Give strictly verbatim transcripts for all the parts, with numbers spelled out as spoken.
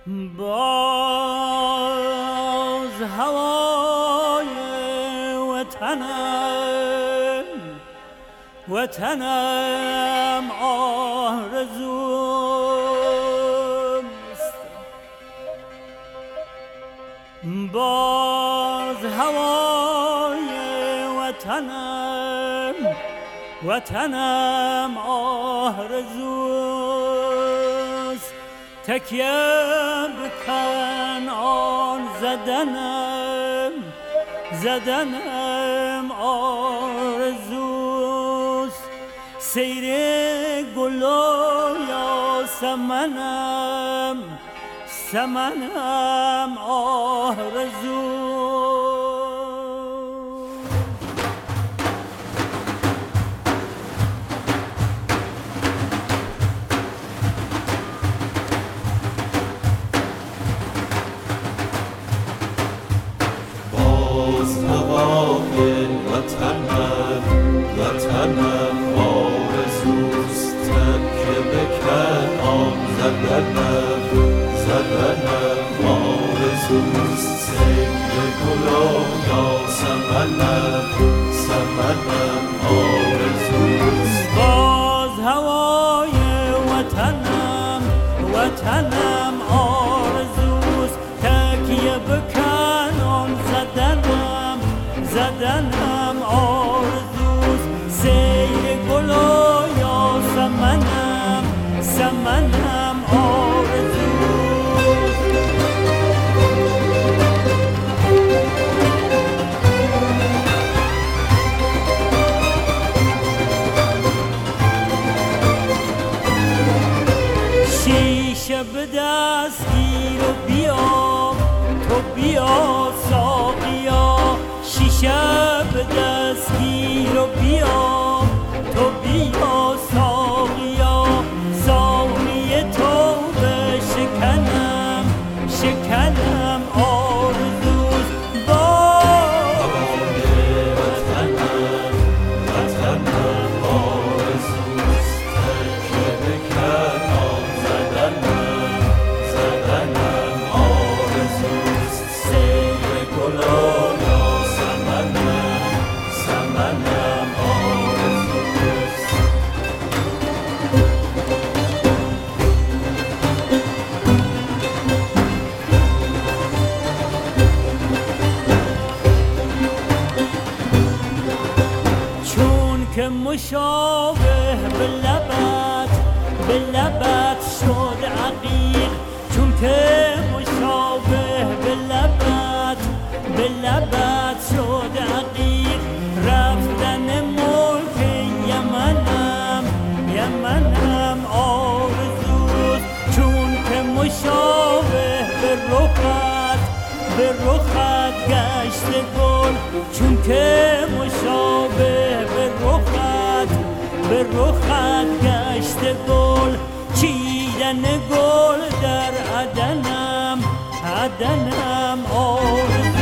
باز هوای وطنم وطنم آرزوست، باز هوای وطنم وطنم آرزوست. تکیه بکن آن زدنم زدنم آرزوست. سیر گل و یاسمنم سمنم آرزوست. هوای وطنم وطنم آرزوست. تکیه بکن آن زدنم زدنم آرزوست. سیر گل و یاسمنم سمنم آرزوست. باز هوای وطنم وطنم آرزوست. تکیه بکن آن زدنم زدنم آرزوست. سیر گل و یاسمنم سمنم آرزوست. شیشه به دست گیر و بیا تو بیا ساقیا. شیشه به دست گیر و بیا تو بیا ساقیا. ساقی تو به شکنم شکنم آرزوست. هوای وطنم وطنم آرزوست. تکیه بکن آن زدنم زدنم آرزوست. سیر گل و یاسمنم سمنم آرزوست. چون که مشابه به لبت به لبت شد عقیق. چون که مشابه به لبت به لبت شد عقیق. رفتن ملک یمنم یمنم آرزوست. چون که مشابه به رخت به رخت گشت گل. چون که مشابه به رخت به رخت گشت گل. چیدن گل در عدنم عدنم آرزوست.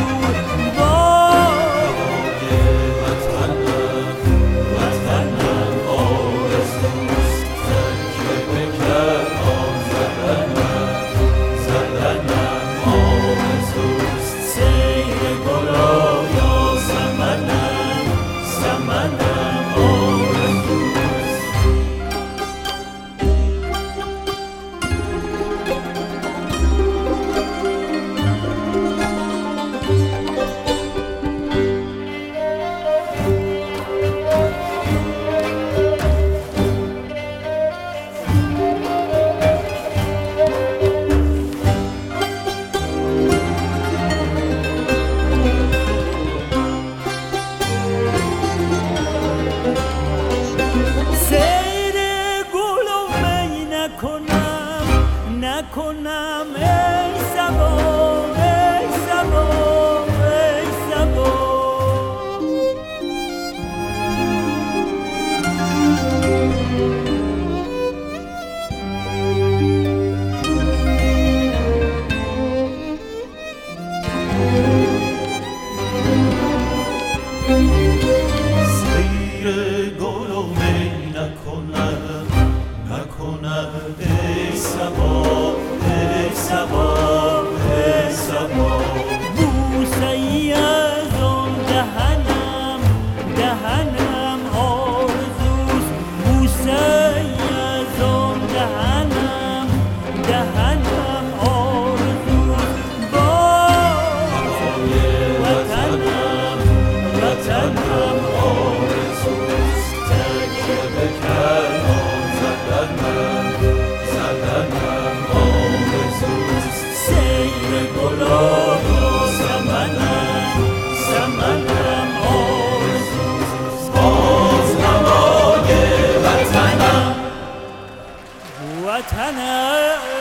وطنم